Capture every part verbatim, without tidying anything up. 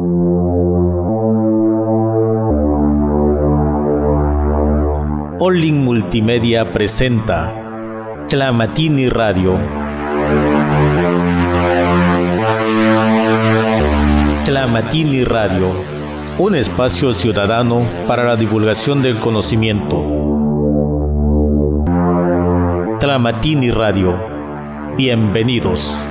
Olin Multimedia presenta Tlamatini Radio. Tlamatini Radio, un espacio ciudadano para la divulgación del conocimiento. Tlamatini Radio, bienvenidos.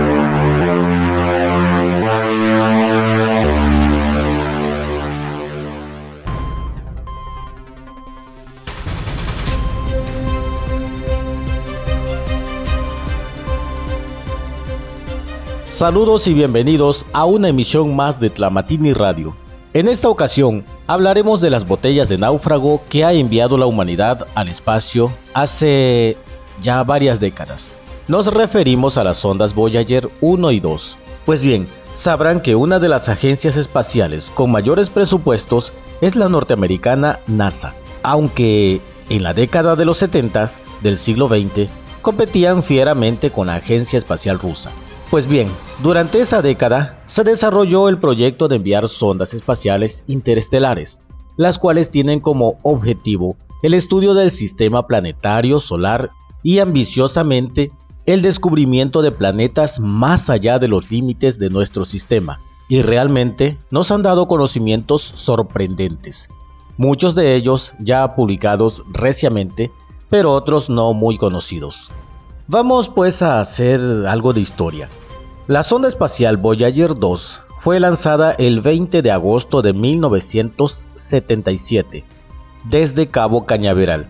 Saludos y bienvenidos a una emisión más de Tlamatini Radio. En esta ocasión hablaremos de las botellas de náufrago que ha enviado la humanidad al espacio hace ya varias décadas. Nos referimos a las sondas Voyager uno y dos. Pues bien, sabrán que una de las agencias espaciales con mayores presupuestos es la norteamericana NASA, aunque en la década de los setenta del siglo veinte competían fieramente con la Agencia Espacial Rusa. Pues bien, durante esa década se desarrolló el proyecto de enviar sondas espaciales interestelares, las cuales tienen como objetivo el estudio del sistema planetario solar y ambiciosamente el descubrimiento de planetas más allá de los límites de nuestro sistema, y realmente nos han dado conocimientos sorprendentes, muchos de ellos ya publicados recientemente, pero otros no muy conocidos. Vamos pues a hacer algo de historia. La sonda espacial Voyager dos fue lanzada el veinte de agosto de mil novecientos setenta y siete desde Cabo Cañaveral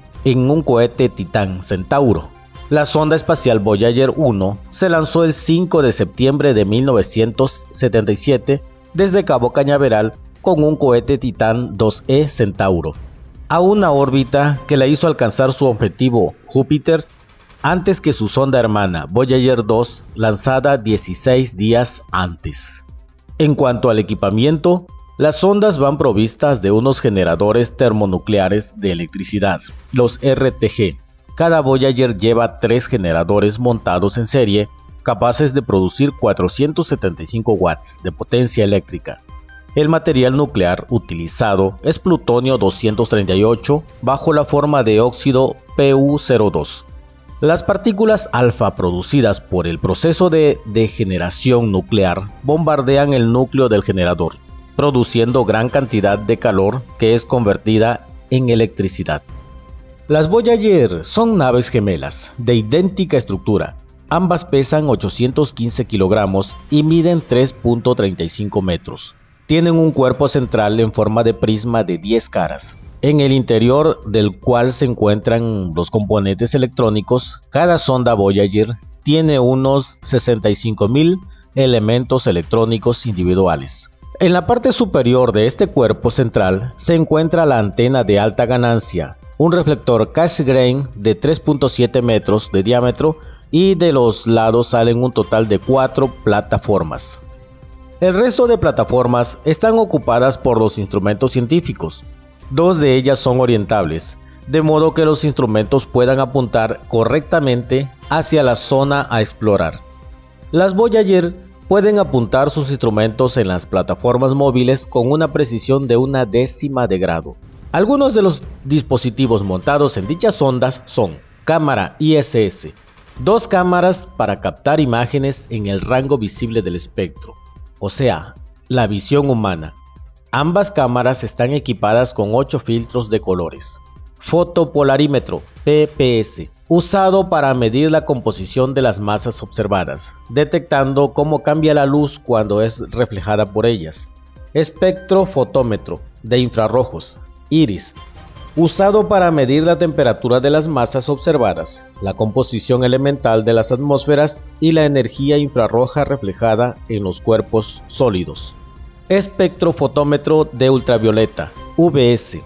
en un cohete Titán Centauro. La sonda espacial Voyager uno se lanzó el cinco de septiembre de mil novecientos setenta y siete desde Cabo Cañaveral con un cohete Titán dos E Centauro a una órbita que la hizo alcanzar su objetivo Júpiter antes que su sonda hermana Voyager dos, lanzada dieciséis días antes. En cuanto al equipamiento, las sondas van provistas de unos generadores termonucleares de electricidad, los R T G. Cada Voyager lleva tres generadores montados en serie, capaces de producir cuatrocientos setenta y cinco watts de potencia eléctrica. El material nuclear utilizado es plutonio doscientos treinta y ocho bajo la forma de óxido P U cero dos. Las partículas alfa producidas por el proceso de degeneración nuclear bombardean el núcleo del generador, produciendo gran cantidad de calor que es convertida en electricidad. Las Voyager son naves gemelas de idéntica estructura. Ambas pesan ochocientos quince kilogramos y miden tres punto treinta y cinco metros. Tienen un cuerpo central en forma de prisma de diez caras, en el interior del cual se encuentran los componentes electrónicos. Cada sonda Voyager tiene unos sesenta y cinco mil elementos electrónicos individuales. En la parte superior de este cuerpo central se encuentra la antena de alta ganancia, un reflector Cassegrain de tres punto siete metros de diámetro, y de los lados salen un total de cuatro plataformas. El resto de plataformas están ocupadas por los instrumentos científicos. Dos de ellas son orientables, de modo que los instrumentos puedan apuntar correctamente hacia la zona a explorar. Las Voyager pueden apuntar sus instrumentos en las plataformas móviles con una precisión de una décima de grado. Algunos de los dispositivos montados en dichas sondas son cámara I S S, dos cámaras para captar imágenes en el rango visible del espectro, o sea, la visión humana. Ambas cámaras están equipadas con ocho filtros de colores. Fotopolarímetro P P S, usado para medir la composición de las masas observadas, detectando cómo cambia la luz cuando es reflejada por ellas. Espectrofotómetro de infrarrojos, IRIS, usado para medir la temperatura de las masas observadas, la composición elemental de las atmósferas y la energía infrarroja reflejada en los cuerpos sólidos. Espectrofotómetro de ultravioleta, U V S,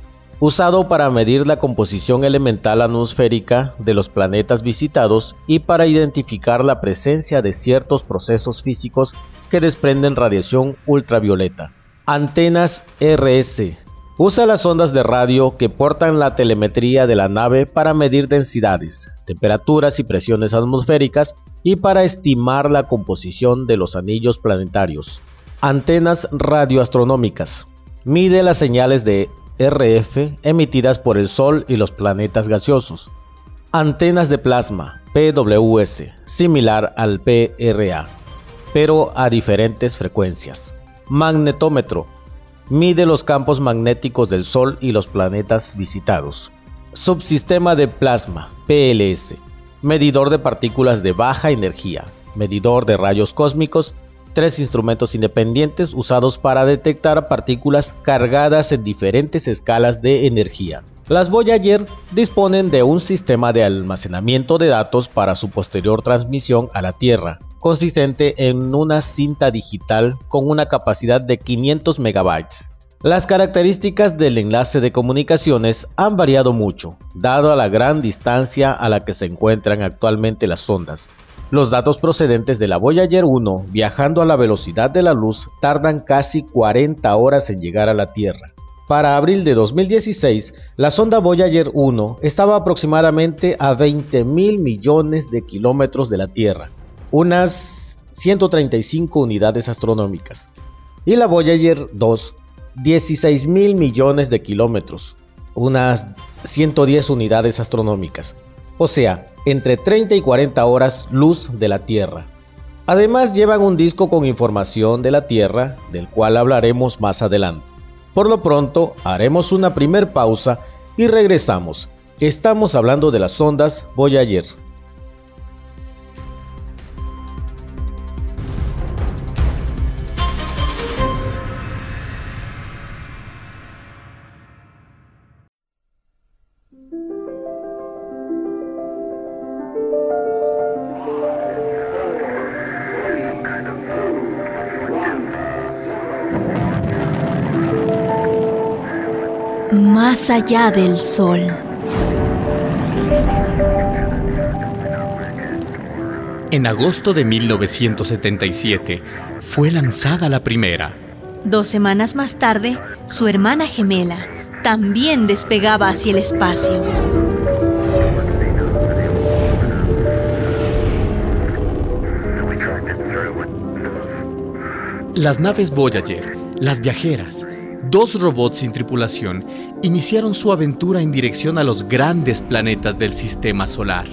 usado para medir la composición elemental atmosférica de los planetas visitados y para identificar la presencia de ciertos procesos físicos que desprenden radiación ultravioleta. Antenas R S, usa las ondas de radio que portan la telemetría de la nave para medir densidades, temperaturas y presiones atmosféricas y para estimar la composición de los anillos planetarios. Antenas radioastronómicas. Mide las señales de R F emitidas por el Sol y los planetas gaseosos. Antenas de plasma, P W S, similar al P R A, pero a diferentes frecuencias. Magnetómetro. Mide los campos magnéticos del Sol y los planetas visitados. Subsistema de plasma, P L S. Medidor de partículas de baja energía. Medidor de rayos cósmicos. Tres instrumentos independientes usados para detectar partículas cargadas en diferentes escalas de energía. Las Voyager disponen de un sistema de almacenamiento de datos para su posterior transmisión a la Tierra, consistente en una cinta digital con una capacidad de quinientos megabytes. Las características del enlace de comunicaciones han variado mucho, dado la gran distancia a la que se encuentran actualmente las sondas. Los datos procedentes de la Voyager uno, viajando a la velocidad de la luz, tardan casi cuarenta horas en llegar a la Tierra. Para abril de dos mil dieciséis, la sonda Voyager uno estaba aproximadamente a veinte mil millones de kilómetros de la Tierra, unas ciento treinta y cinco unidades astronómicas, y la Voyager dos, dieciséis mil millones de kilómetros, unas ciento diez unidades astronómicas. O sea, entre treinta y cuarenta horas luz de la Tierra. Además llevan un disco con información de la Tierra, del cual hablaremos más adelante. Por lo pronto, haremos una primer pausa y regresamos. Estamos hablando de las sondas Voyager. Más allá del Sol. En agosto de mil novecientos setenta y siete fue lanzada la primera. Dos semanas más tarde, su hermana gemela también despegaba hacia el espacio. Las naves Voyager, las viajeras, dos robots sin tripulación, iniciaron su aventura en dirección a los grandes planetas del sistema solar.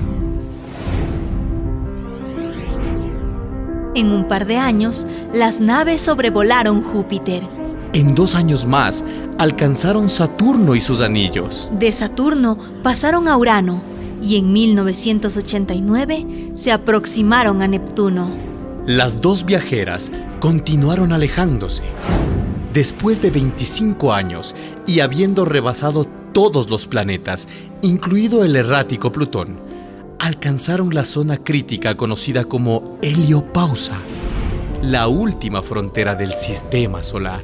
En un par de años, las naves sobrevolaron Júpiter. En dos años más, alcanzaron Saturno y sus anillos. De Saturno pasaron a Urano y en mil novecientos ochenta y nueve se aproximaron a Neptuno. Las dos viajeras continuaron alejándose. Después de veinticinco años y habiendo rebasado todos los planetas, incluido el errático Plutón, alcanzaron la zona crítica conocida como heliopausa, la última frontera del sistema solar.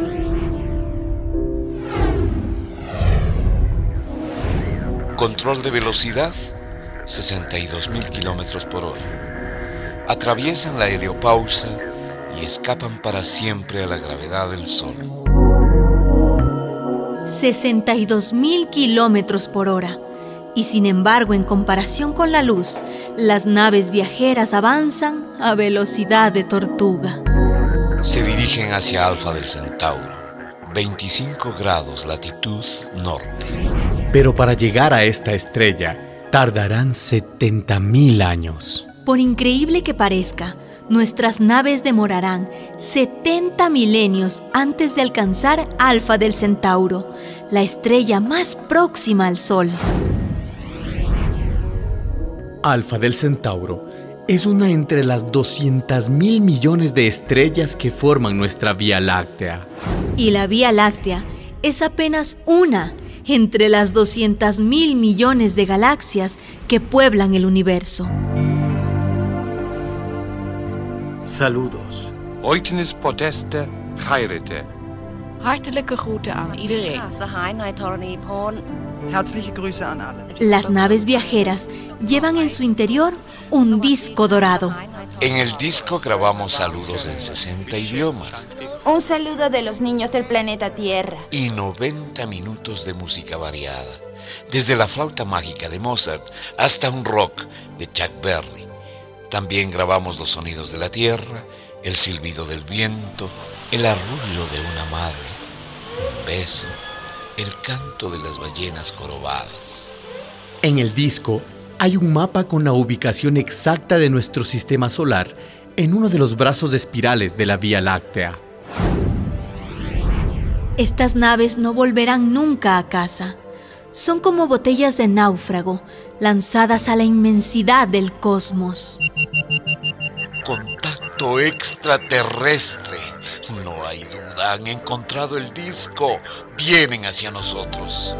Control de velocidad, sesenta y dos mil kilómetros por hora. Atraviesan la heliopausa y escapan para siempre a la gravedad del Sol. sesenta y dos mil kilómetros por hora. Y sin embargo, en comparación con la luz, las naves viajeras avanzan a velocidad de tortuga. Se dirigen hacia Alfa del Centauro, veinticinco grados latitud norte. Pero para llegar a esta estrella, tardarán setenta mil años. Por increíble que parezca, nuestras naves demorarán setenta milenios antes de alcanzar Alfa del Centauro, la estrella más próxima al Sol. Alfa del Centauro es una entre las doscientos mil millones de estrellas que forman nuestra Vía Láctea. Y la Vía Láctea es apenas una entre las doscientos mil millones de galaxias que pueblan el universo. Saludos. Eutenis Podeste Chairete. Hartelijke groeten aan iedereen. Herzliche Grüße an alle. Las naves viajeras llevan en su interior un disco dorado. En el disco grabamos saludos en sesenta idiomas. Un saludo de los niños del planeta Tierra. Y noventa minutos de música variada. Desde la flauta mágica de Mozart hasta un rock de Chuck Berry. También grabamos los sonidos de la Tierra el silbido del viento, el arrullo de una madre, un beso, el canto de las ballenas jorobadas. En el disco hay un mapa con la ubicación exacta de nuestro sistema solar en uno de los brazos espirales de la Vía Láctea. Estas naves no volverán nunca a casa. Son como botellas de náufrago lanzadas a la inmensidad del cosmos. Contacto extraterrestre. No hay duda, han encontrado el disco. Vienen hacia nosotros.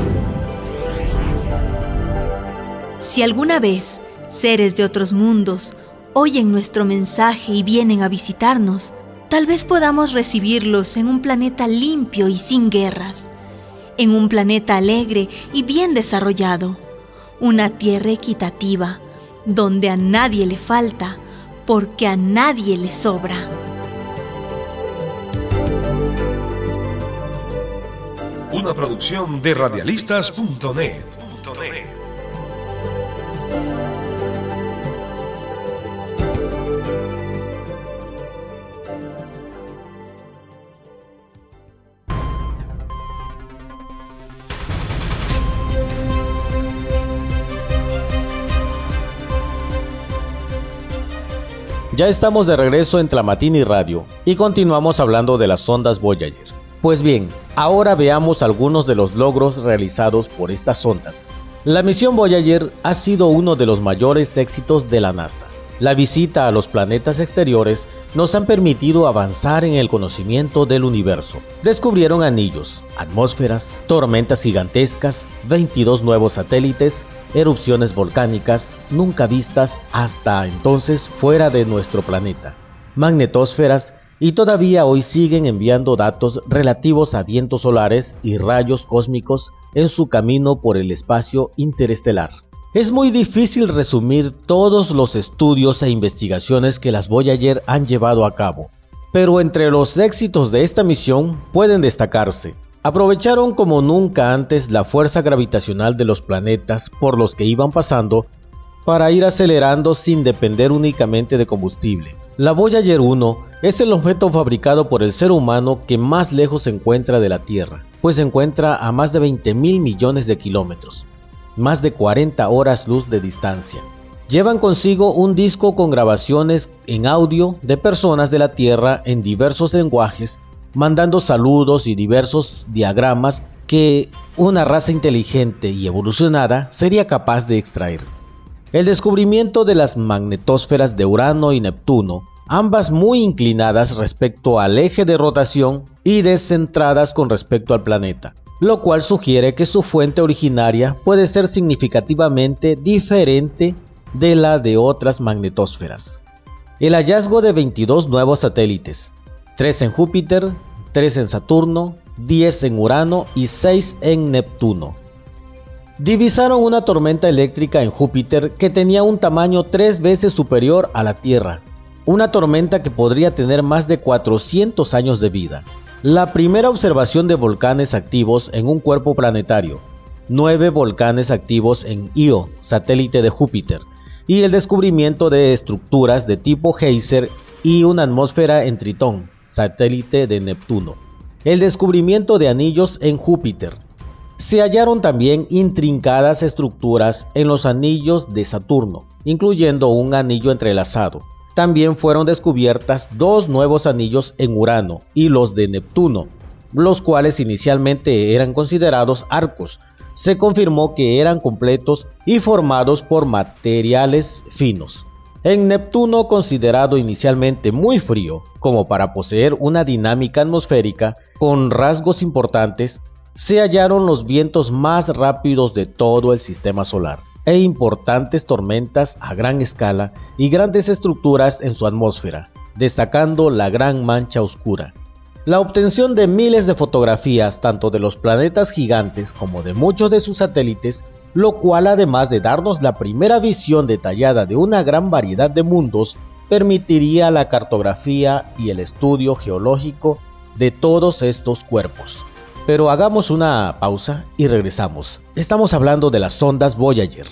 Si alguna vez seres de otros mundos oyen nuestro mensaje y vienen a visitarnos, tal vez podamos recibirlos en un planeta limpio y sin guerras, en un planeta alegre y bien desarrollado, una tierra equitativa, donde a nadie le falta, porque a nadie le sobra. Una producción de radialistas punto net. Ya estamos de regreso en Tlamatini Radio y continuamos hablando de las sondas Voyager. Pues bien, ahora veamos algunos de los logros realizados por estas sondas. La misión Voyager ha sido uno de los mayores éxitos de la NASA. La visita a los planetas exteriores nos han permitido avanzar en el conocimiento del universo. Descubrieron anillos, atmósferas, tormentas gigantescas, veintidós nuevos satélites, erupciones volcánicas nunca vistas hasta entonces fuera de nuestro planeta, magnetosferas, y todavía hoy siguen enviando datos relativos a vientos solares y rayos cósmicos en su camino por el espacio interestelar. Es muy difícil resumir todos los estudios e investigaciones que las Voyager han llevado a cabo, pero entre los éxitos de esta misión pueden destacarse: aprovecharon como nunca antes la fuerza gravitacional de los planetas por los que iban pasando para ir acelerando sin depender únicamente de combustible. La Voyager uno es el objeto fabricado por el ser humano que más lejos se encuentra de la Tierra, pues se encuentra a más de veinte mil millones de kilómetros, más de cuarenta horas luz de distancia. Llevan consigo un disco con grabaciones en audio de personas de la Tierra en diversos lenguajes, mandando saludos y diversos diagramas que una raza inteligente y evolucionada sería capaz de extraer. El descubrimiento de las magnetosferas de Urano y Neptuno, ambas muy inclinadas respecto al eje de rotación y descentradas con respecto al planeta, lo cual sugiere que su fuente originaria puede ser significativamente diferente de la de otras magnetosferas. El hallazgo de veintidós nuevos satélites, tres en Júpiter, tres en Saturno, diez en Urano y seis en Neptuno. Divisaron una tormenta eléctrica en Júpiter que tenía un tamaño tres veces superior a la Tierra, una tormenta que podría tener más de cuatrocientos años de vida. La primera observación de volcanes activos en un cuerpo planetario, nueve volcanes activos en Io, satélite de Júpiter, y el descubrimiento de estructuras de tipo Geyser y una atmósfera en Tritón, satélite de Neptuno. El descubrimiento de anillos en Júpiter. Se hallaron también intrincadas estructuras en los anillos de Saturno, incluyendo un anillo entrelazado. También fueron descubiertas dos nuevos anillos en Urano y los de Neptuno, los cuales inicialmente eran considerados arcos. Se confirmó que eran completos y formados por materiales finos. En Neptuno, considerado inicialmente muy frío, como para poseer una dinámica atmosférica con rasgos importantes, se hallaron los vientos más rápidos de todo el sistema solar, e importantes tormentas a gran escala y grandes estructuras en su atmósfera, destacando la Gran Mancha Oscura. La obtención de miles de fotografías tanto de los planetas gigantes como de muchos de sus satélites, lo cual, además de darnos la primera visión detallada de una gran variedad de mundos, permitiría la cartografía y el estudio geológico de todos estos cuerpos. Pero hagamos una pausa y regresamos. Estamos hablando de las sondas Voyager.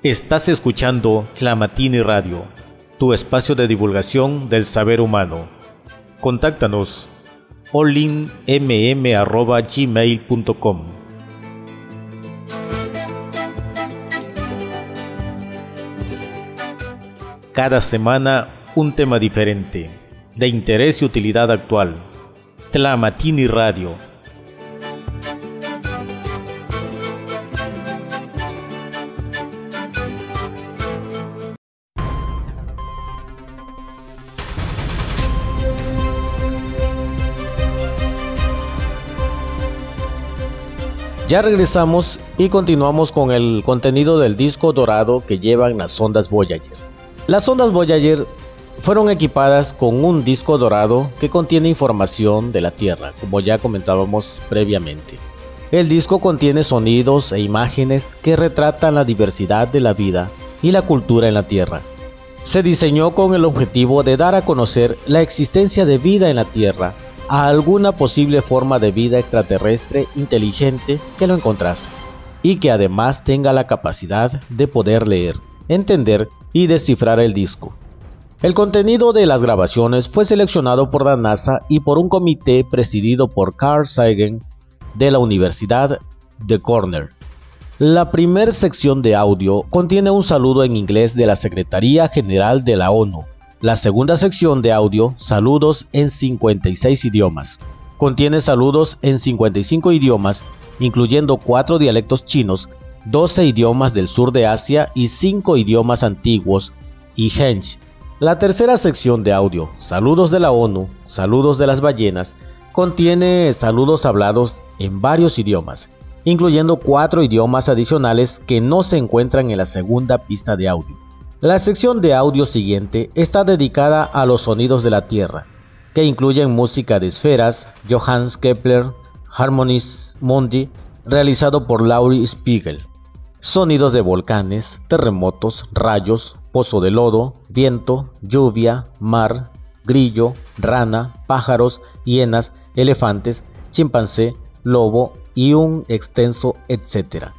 Estás escuchando Tlamatini Radio, tu espacio de divulgación del saber humano. Contáctanos olinmm arroba gmail punto com. Cada semana un tema diferente, de interés y utilidad actual. Tlamatini Radio. Ya regresamos y continuamos con el contenido del disco dorado que llevan las sondas Voyager. Las sondas Voyager fueron equipadas con un disco dorado que contiene información de la Tierra, como ya comentábamos previamente. El disco contiene sonidos e imágenes que retratan la diversidad de la vida y la cultura en la Tierra. Se diseñó con el objetivo de dar a conocer la existencia de vida en la Tierra a alguna posible forma de vida extraterrestre inteligente que lo encontrase, y que además tenga la capacidad de poder leer, entender y descifrar el disco. El contenido de las grabaciones fue seleccionado por la NASA y por un comité presidido por Carl Sagan de la Universidad de Cornell. La primera sección de audio contiene un saludo en inglés de la Secretaría General de la ONU. La segunda sección de audio, saludos en cincuenta y seis idiomas. Contiene saludos en cincuenta y cinco idiomas, incluyendo cuatro dialectos chinos, doce idiomas del sur de Asia y cinco idiomas antiguos y Henge. La tercera sección de audio, saludos de la ONU, saludos de las ballenas, contiene saludos hablados en varios idiomas, incluyendo cuatro idiomas adicionales que no se encuentran en la segunda pista de audio. La sección de audio siguiente está dedicada a los sonidos de la Tierra, que incluyen música de esferas, Johannes Kepler, Harmonies Mundi, realizado por Laurie Spiegel, sonidos de volcanes, terremotos, rayos, pozo de lodo, viento, lluvia, mar, grillo, rana, pájaros, hienas, elefantes, chimpancé, lobo y un extenso etcétera.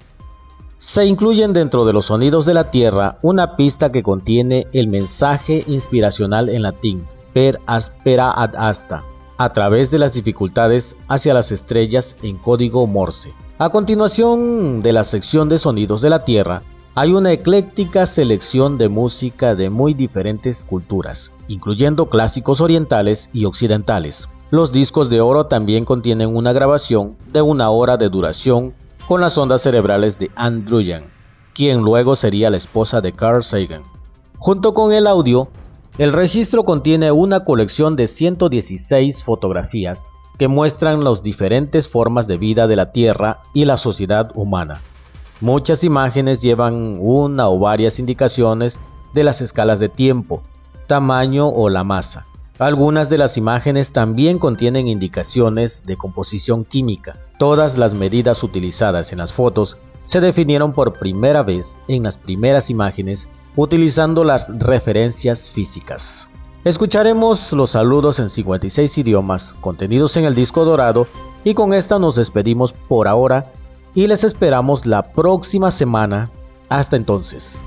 Se incluyen dentro de los sonidos de la Tierra una pista que contiene el mensaje inspiracional en latín, per aspera ad asta, a través de las dificultades hacia las estrellas en código Morse. A continuación de la sección de sonidos de la Tierra, hay una ecléctica selección de música de muy diferentes culturas, incluyendo clásicos orientales y occidentales. Los discos de oro también contienen una grabación de una hora de duración con las ondas cerebrales de Anne Druyan, quien luego sería la esposa de Carl Sagan. Junto con el audio, el registro contiene una colección de ciento dieciséis fotografías que muestran las diferentes formas de vida de la Tierra y la sociedad humana. Muchas imágenes llevan una o varias indicaciones de las escalas de tiempo, tamaño o la masa. Algunas de las imágenes también contienen indicaciones de composición química. Todas las medidas utilizadas en las fotos se definieron por primera vez en las primeras imágenes utilizando las referencias físicas. Escucharemos los saludos en cincuenta y seis idiomas contenidos en el disco dorado y con esta nos despedimos por ahora y les esperamos la próxima semana. Hasta entonces.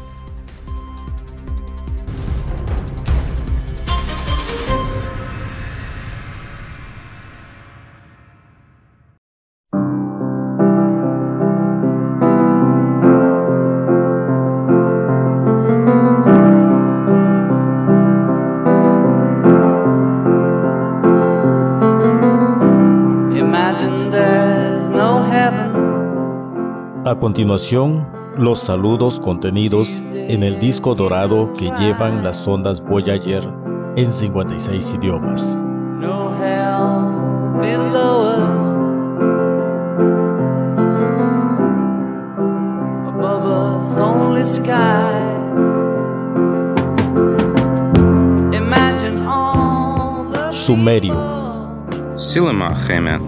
A continuación, los saludos contenidos en el disco dorado que llevan las sondas Voyager en cincuenta y seis idiomas. No hell below us, above us only sky. Imagine all the Sumerio. Silima Gemen.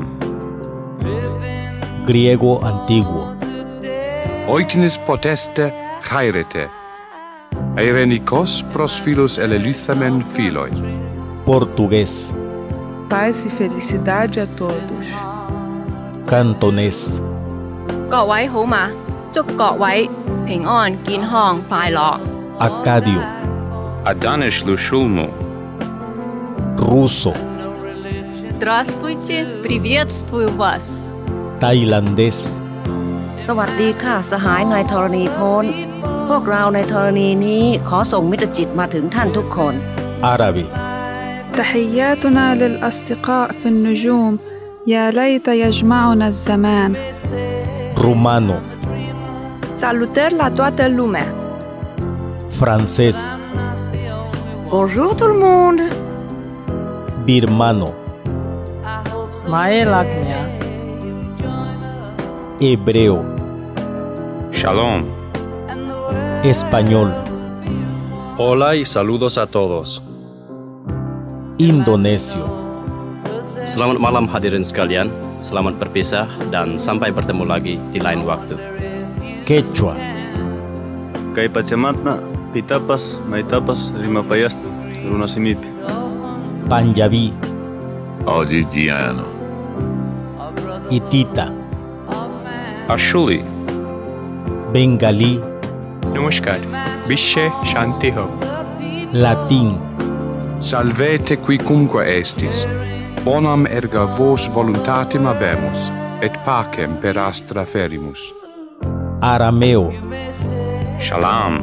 Griego antiguo. Oiknis poteste chairete, eirenikos pros philos elelithamen philoi. Português. Paz e felicidade a todos. Cantonês. 各位好嗎？ จุกเกาะไว้เพ่งอ่อนกินห้องฝ่ายหลอก Acadio, Adanish Lushulmu, ruso, Здравствуйте, приветствую вас. tailandés, สวัสดีค่ะสหายนายธรณีพ้นพวกเราในธรณีนี้ขอส่งมิตรจิตมาถึงท่านทุกคน árabe, تحياتنا للأصدقاء في النجوم يا ليت يجمعنا الزمان. rumano, Salutări la toată lumea. francés, Bonjour tout le monde. birmano, Maelakmia, hebreo, Shalom, español, Hola y saludos a todos. indonesio, Selamat malam hadirin sekalian, selamat berpisah dan sampai bertemu lagi di lain waktu. quechua, Kay Pachamatna, Pitapas, Maitapas, Rimapayast, Runasimit. panjabí, Audidiano, hitita, Ashuli, bengalí, Namaskar, Vishe Shanti Ho. latín, Salvete quicumque estis, bonam erga vos voluntatem habemus, et pacem per astra ferimus. arameo, Shalom,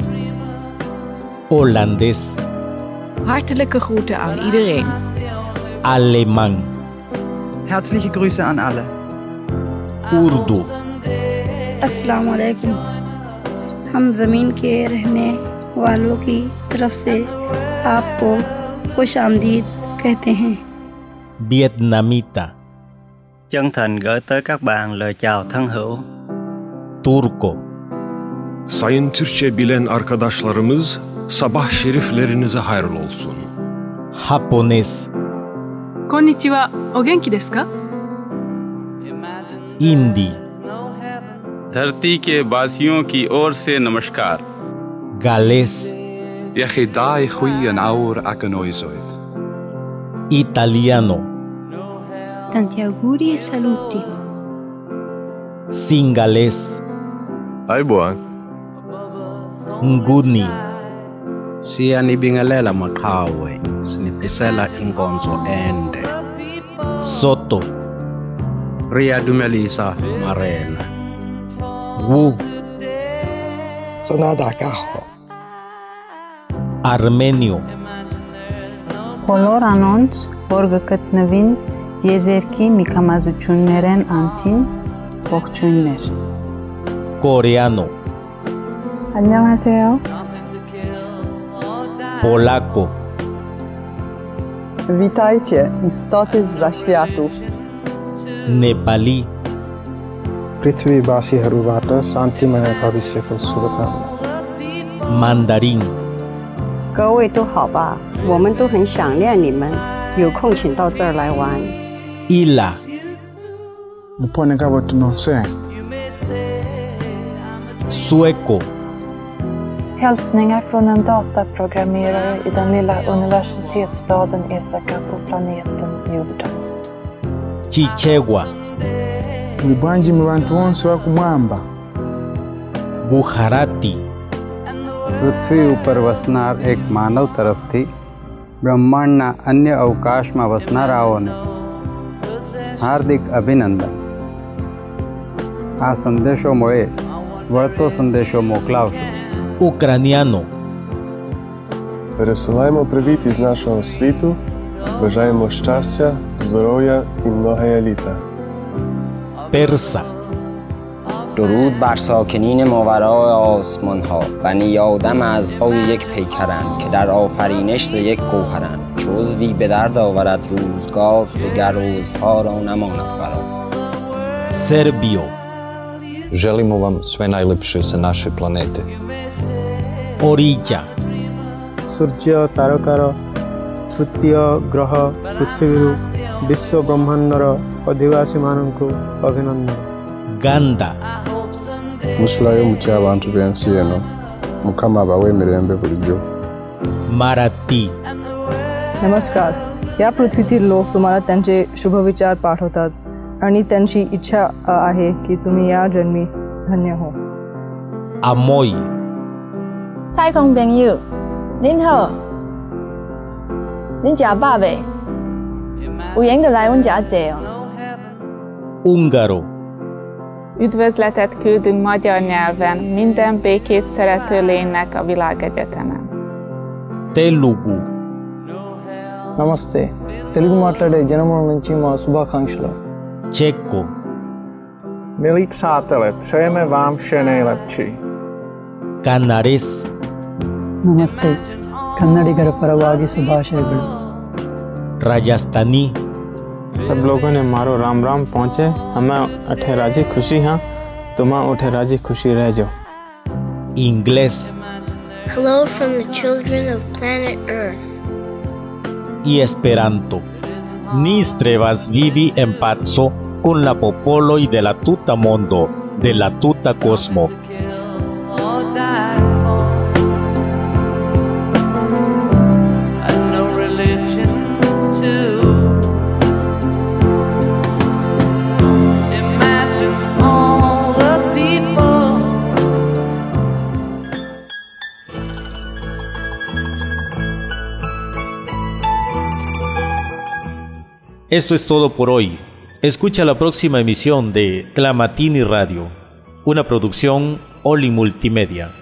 holandés, Hartelijke groeten aan iedereen. alemán, Herzliche Grüße an alle. urdu, अस्सलाम वालेकुम। हम ज़मीन के रहने वालों की तरफ से आपको खुश आमदीद कहते हैं। vietnamita, Chân thành gửi tới các bạn lời chào thân hữu. turco, Sayın Türkçe bilen arkadaşlarımız, sabah şeriflerinize hayırlı olsun. japonés, Konnichiwa, o genki desu ka? hindi, धरती के वासियों की ओर से नमस्कार. galés, Iechidai chuien aur ac yn oesoedd. italiano, Tanti auguri e saluti. singalés, Aibuan. nguni, Siyani bingelela maqhawe, sinipisela inkonzo ende. soto, Ria dumelisa marena. wu, Sonada kaho. armenio, Բոլոր անոնց, որ գտնվին դիեզերքի մի կամազություններեն անտին, ողջույններ։ coreano, 안녕하세요. polaco, Witajcie, istoty ze światu. nepalí, पृथ्वीवासीहरूबाट शान्तिमय भविष्यको शुभकामना। mandarín, 各位都好吧，我们都很想念你们，有空请到这儿来玩。 ila, Mupone kabotu nonse. sueco, Hälsningar från en dataprogrammerare i den lilla universitetsstaden Ithaca på planeten jorden. chichewa, Mwibwanji mu bantu bonse bakumwamba. gujarati, પૃથ્વી ઉપર વસનાર એક માનવ તરફથી બ્રહ્માંડના અન્ય અવકાશમાં વસનારાઓને હાર્દિક અભિનંદન. આ સંદેશો મળે વળતો સંદેશો મોકલાવશો. ucraniano, Пересилаємо привіт із нашого світу, бажаємо щастя, здоров'я і многое літа. persa, درود بر ساکنین ماورای آسمان ها. بنی آدم از آی یک پیکرند که در آفرینش ز یک گوهرند. چو عضوی به درد آورد روزگار، دگر روزها را نماند فرا. serbio, Želimo vam sve najlepše sa naše planete. orilla, ସୂର୍ଯ୍ୟ ତାରକାର ତୃତୀୟ ଗ୍ରହ ପୃଥିବୀରୁ ବିଶ୍ୱ ବ୍ରହ୍ମାଣ୍ଡର ଅଧିବାସୀମାନଙ୍କୁ ଅଭିନନ୍ଦନ। ganda, Musulayo muti abantu b'ensi eno, Mukama abaweemirembe bulijjo. marathi, नमस्कार, या पृथ्वीतील लोक तुम्हाला त्यांचे शुभविचार पाठवतात आणि त्यांची इच्छा आहे की तुम्ही या जन्मी धन्य हो. Amoy. 太空朋友，您好，您食饱未？有闲就來阮家坐哦。 Húngaro. Üdvözletet küldünk magyar nyelven minden békét szerető lénynek a világegyetemen. Telugu. Namaste. Telugu మాట్లాడే జనముల నుంచి మా శుభాకాంక్షలు. Checo. Milí přátelé, přejeme vám vše nejlepší. Canares. ನಮಸ್ತೆ ಕನ್ನಡಿಗರ ಪರವಾಗಿ ಶುಭಾಶಯಗಳು. Rajasthani. सब लोगों ने मारो राम राम पहुँचे हमें अठे राजी खुशी हाँ तुम उठे राजी खुशी रह जाओ. Inglés. Hello from the children of planet Earth. Y Esperanto. Nis trevas vivi en paco con la popoloj de la tuta mondo, de la tuta cosmo. Esto es todo por hoy. Escucha la próxima emisión de Tlamatini Radio, una producción Oli Multimedia.